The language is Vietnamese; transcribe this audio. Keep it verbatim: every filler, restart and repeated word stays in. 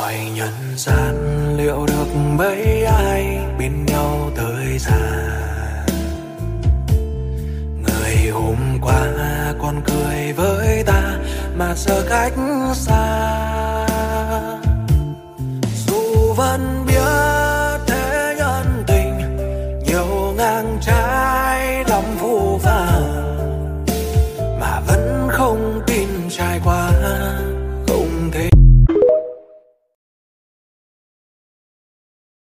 hỏi nhân gian liệu được mấy ai bên nhau tới già. Người hôm qua còn cười với ta mà giờ cách xa. Dù vẫn